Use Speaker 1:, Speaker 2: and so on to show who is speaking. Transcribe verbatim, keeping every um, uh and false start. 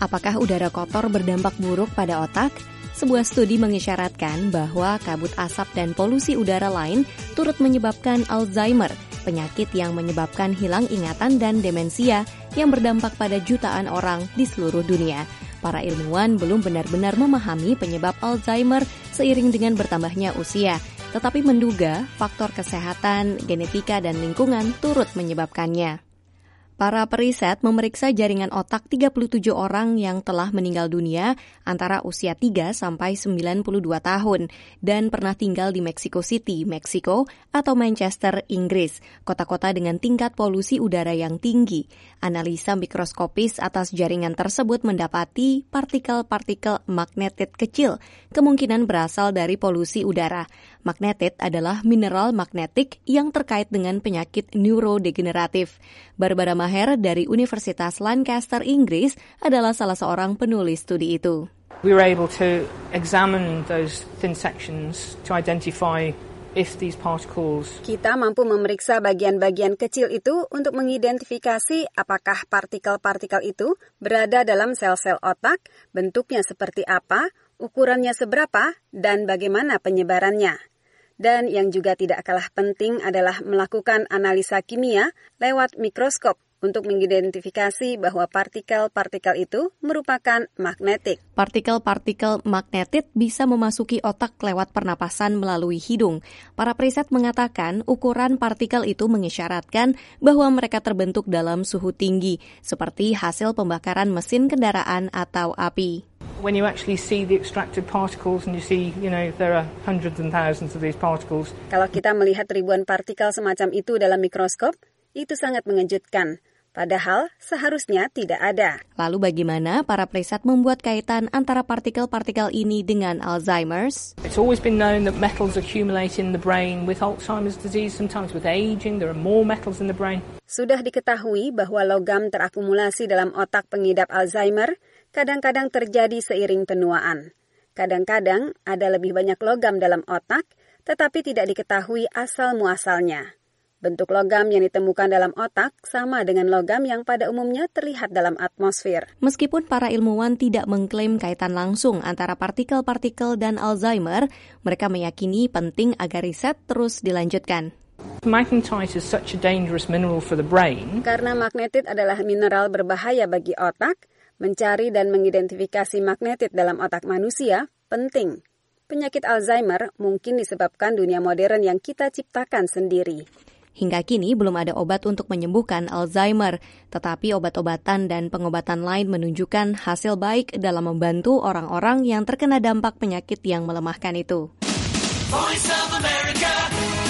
Speaker 1: Apakah udara kotor berdampak buruk pada otak? Sebuah studi mengisyaratkan bahwa kabut asap dan polusi udara lain turut menyebabkan Alzheimer, penyakit yang menyebabkan hilang ingatan dan demensia yang berdampak pada jutaan orang di seluruh dunia. Para ilmuwan belum benar-benar memahami penyebab Alzheimer seiring dengan bertambahnya usia, tetapi menduga faktor kesehatan, genetika, dan lingkungan turut menyebabkannya. Para periset memeriksa jaringan otak tiga puluh tujuh orang yang telah meninggal dunia antara usia tiga sampai sembilan puluh dua tahun dan pernah tinggal di Mexico City, Meksiko, atau Manchester, Inggris, kota-kota dengan tingkat polusi udara yang tinggi. Analisa mikroskopis atas jaringan tersebut mendapati partikel-partikel magnetit kecil, kemungkinan berasal dari polusi udara. Magnetit adalah mineral magnetik yang terkait dengan penyakit neurodegeneratif. Barbara Maher dari Universitas Lancaster, Inggris, adalah salah seorang penulis studi itu.
Speaker 2: We were able to examine those thin sections to identify if these particles.
Speaker 3: Kita mampu memeriksa bagian-bagian kecil itu untuk mengidentifikasi apakah partikel-partikel itu berada dalam sel-sel otak, bentuknya seperti apa, ukurannya seberapa, dan bagaimana penyebarannya. Dan yang juga tidak kalah penting adalah melakukan analisa kimia lewat mikroskop untuk mengidentifikasi bahwa partikel-partikel itu merupakan magnetik.
Speaker 1: Partikel-partikel magnetit bisa memasuki otak lewat pernapasan melalui hidung. Para periset mengatakan ukuran partikel itu mengisyaratkan bahwa mereka terbentuk dalam suhu tinggi, seperti hasil pembakaran mesin kendaraan atau api.
Speaker 2: When you actually see the extracted particles and you see, you know, there are hundreds and thousands of these particles.
Speaker 3: Kalau kita melihat ribuan partikel semacam itu dalam mikroskop, itu sangat mengejutkan. Padahal seharusnya tidak ada.
Speaker 1: Lalu bagaimana para periset membuat kaitan antara partikel-partikel ini dengan Alzheimer's?
Speaker 2: It's always been known that metals accumulate in the brain with Alzheimer's disease. Sometimes with aging, there are more metals in the brain.
Speaker 3: Sudah diketahui bahwa logam terakumulasi dalam otak pengidap Alzheimer kadang-kadang terjadi seiring penuaan. Kadang-kadang ada lebih banyak logam dalam otak, tetapi tidak diketahui asal-muasalnya. Bentuk logam yang ditemukan dalam otak sama dengan logam yang pada umumnya terlihat dalam atmosfer.
Speaker 1: Meskipun para ilmuwan tidak mengklaim kaitan langsung antara partikel-partikel dan Alzheimer, mereka meyakini penting agar riset terus dilanjutkan.
Speaker 2: Magnetite is such a dangerous mineral for the brain.
Speaker 3: Karena magnetit adalah mineral berbahaya bagi otak, mencari dan mengidentifikasi magnetit dalam otak manusia penting. Penyakit Alzheimer mungkin disebabkan dunia modern yang kita ciptakan sendiri.
Speaker 1: Hingga kini belum ada obat untuk menyembuhkan Alzheimer, tetapi obat-obatan dan pengobatan lain menunjukkan hasil baik dalam membantu orang-orang yang terkena dampak penyakit yang melemahkan itu.
Speaker 4: Voice of America.